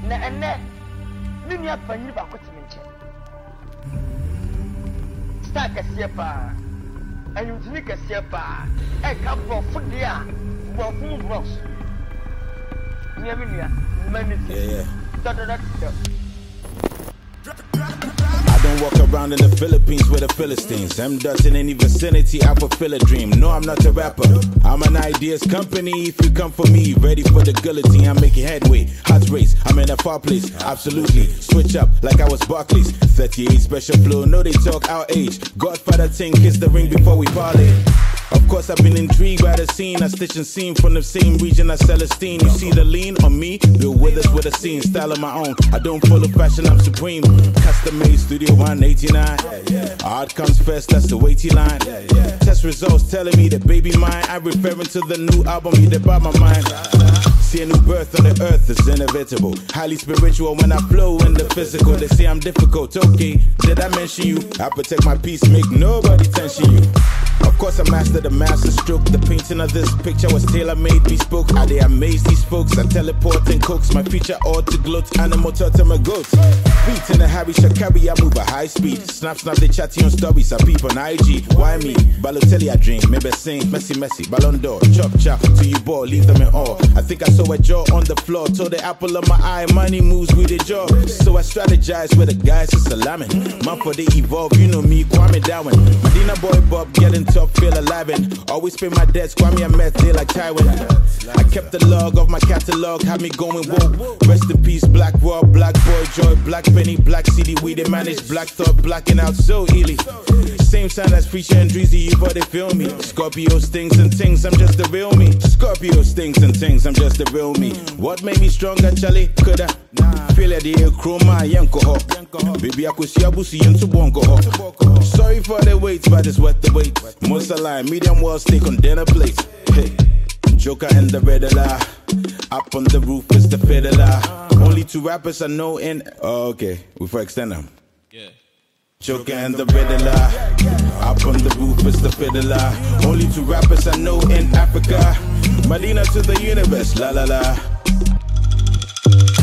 Na ene nini apanyi ba kwetime nche star kasiye pa anyutini kasiye pa e ka bro fudi a bro fun bros ni amia manifest Yeah. da I don't walk around in the Philippines with the Philistines. Them Dutch in any vicinity, I fulfill a dream. No, I'm not a rapper. I'm an ideas company. If you come for me, ready for the guillotine, I'm making headway. Hot race, I'm in a far place. Absolutely. Switch up like I was Barclays. 38 special flow, no they talk our age. Godfather thing, kiss the ring before we parlay. Of course, I've been intrigued by the scene. I stitch and seam from the same region as Celestine. You see the lean on me? Bill Withers with a scene, style of my own. I don't follow fashion, I'm supreme. Custom made, Studio 189. Art comes first, that's the weighty line. Test results telling me that baby mine. I'm referring to the new album, you did by my mind. See a new birth on the earth is inevitable. Highly spiritual when I flow in the physical. They say I'm difficult, okay. Did I mention you? I protect my peace, make nobody tension you. Of course, I mastered the master stroke. The painting of this picture was tailor-made, bespoke. How they amaze these folks. I teleport and coax my feature all to gloat. Animal turtle my goats. Beat in a Harry Shakari, I move at high speed. Snap, they chatty on stories. I peep on IG. Why me? Balotelli, I drink. Maybe sing. Messi. Ballon d'Or. Chop. To you ball, leave them in awe. I think I saw a jaw on the floor. Told the apple of my eye, money moves with the jaw. So I strategize with the guys, it's a lamin. Man for they evolve, you know me, Kwame Darwin. Medina boy Bob, getting tough, feel alive and always pay my debts, Kwame and Meth, they like Tywin. I kept the log of my catalog, had me going woke. Rest in peace, Black Raw, Black Boy Joy, Black Penny, Black CD, we they manage Black Thought, blacking out so easily. Same time as Preacher and Dreezy, you boy they feel me. Scorpio stings and things, I'm just the real me. Scorpio stings and things, I'm just the real me. What made me stronger, Charlie? Coulda feel it, the chroma, yanko hop. Baby, I could see a bussy into bonko hop. Sorry for the wait, but it's worth the wait. Most line, medium well steak on dinner plate. Hey, Joker and the Riddler. Up on the roof is the fiddler. Only two rappers I know in. Oh, okay, we for extend them. Yeah. Joker and the Riddler. Up on the roof is the fiddler. Only two rappers I know in Africa. Medina to the universe, la la la.